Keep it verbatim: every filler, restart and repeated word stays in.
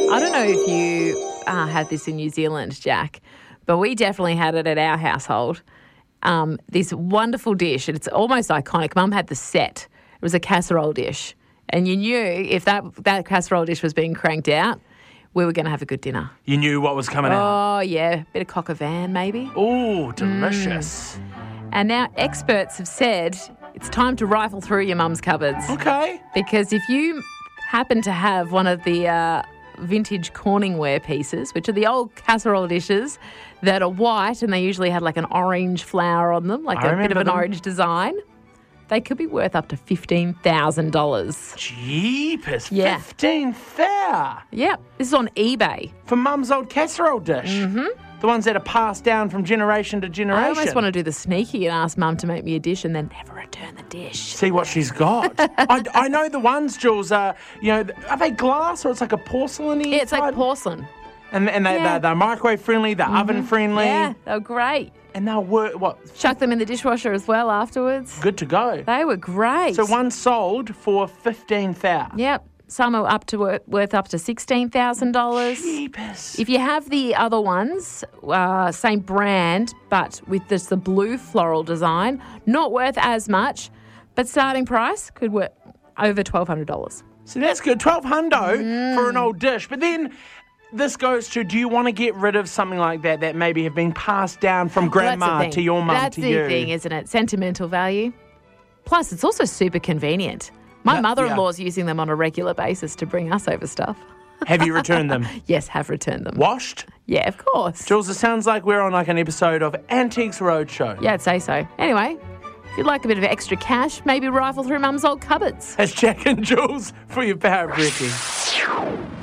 I don't know if you uh, had this in New Zealand, Jack, but we definitely had it at our household. Um, this wonderful dish, and it's almost iconic. Mum had the set. It was a casserole dish. And you knew if that, that casserole dish was being cranked out, we were going to have a good dinner. You knew what was coming out. Oh, yeah. Bit of coq au vin, maybe. Oh, delicious. Mm. And now experts have said it's time to rifle through your mum's cupboards. Okay. Because if you happen to have one of the uh, vintage Corningware pieces, which are the old casserole dishes that are white and they usually had like an orange flower on them, like I a bit of an them. orange design, they could be worth up to fifteen thousand dollars. Jeepers, Yeah. fifteen fair. Yep. This is on eBay. For Mum's old casserole dish. Mm-hmm. The ones that are passed down from generation to generation. I almost want to do the sneaky and ask Mum to make me a dish and then never return the dish. See what she's got. I, I know the ones, Jules, are, you know, are they glass or it's like a porcelain-y Yeah, it's type? like porcelain. And, and they, Yeah. they're, they're microwave friendly, they're oven friendly. Yeah, they were great. And they'll work, what, Chuck them in the dishwasher as well afterwards. good to go. They were great. So one sold for fifteen thousand. Yep. Some are up to worth, worth up to sixteen thousand dollars. Jeepers. If you have the other ones, uh, same brand, but with just the blue floral design, not worth as much, but starting price could worth over twelve hundred dollars. So that's good. twelve hundo Mm. for an old dish. But then this goes to, do you want to get rid of something like that that maybe have been passed down from grandma Well, that's the to thing. your mum That's to the you? thing, isn't it? Sentimental value. Plus, it's also super convenient. My Yeah, mother-in-law's using them on a regular basis to bring us over stuff. Have you returned them? Yes, have returned them. Washed? Yeah, of course. Jules, it sounds like we're on like an episode of Antiques Roadshow. Yeah, I'd say so. Anyway, if you'd like a bit of extra cash, maybe rifle through Mum's old cupboards. That's Jack and Jules for your Power Brekkie.